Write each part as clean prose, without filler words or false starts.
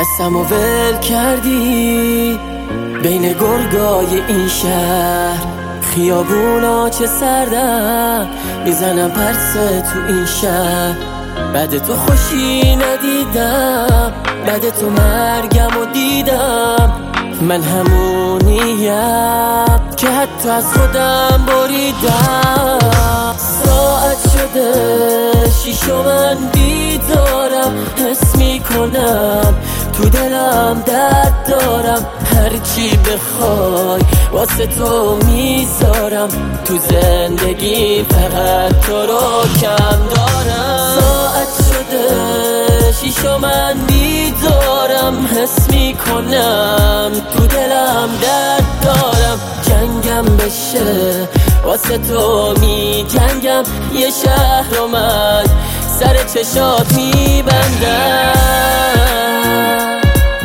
دستمو ول کردی بین گرگای این شهر، خیابونا چه سردن میزنم پرسه تو این شهر. بعد تو خوشی ندیدم، بعد تو مرگم و دیدم. من همونیم که حتی از خودم بریدم. ساعت شده شیشو من بیدارم، حس میکنم تو دلم درد دارم. هرچی بخوای واسه تو میذارم، تو زندگی فقط تو رو کم دارم. ساعت شده شیشو من بیدارم، حس میکنم تو دلم درد دارم. جنگم بشه واسه تو می جنگم، یه شهر رو من سر چشات میبندم.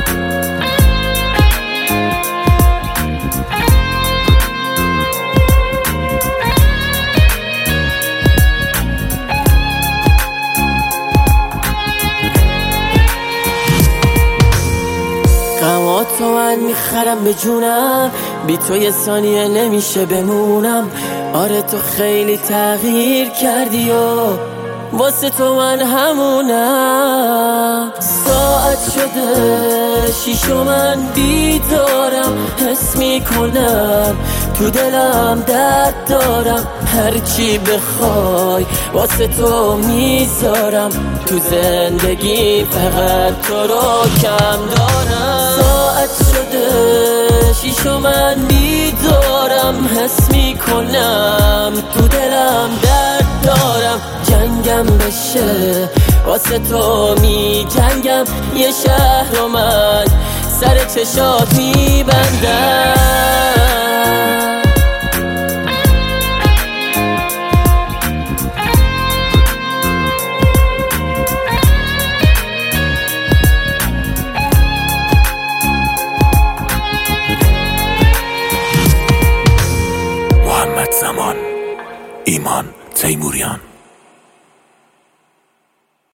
غماتو من میخرم به جونم، بی تو یه ثانیه نمیشه بمونم. آره تو خیلی تغییر کردی و واسه تو من همونم. ساعت شده شیشو من بیدارم، حس میکنم تو دلم درد دارم. هرچی بخوای واسه تو میذارم، تو زندگی فقط تو رو کم دارم. ساعت شده شیشو من بیدارم، حس میکنم تو دلم درد دارم. جنگم بشه واسه تو می جنگم، یه شهر رو من سر چشات میبندم. محمد زمان، ایمان تیموریان.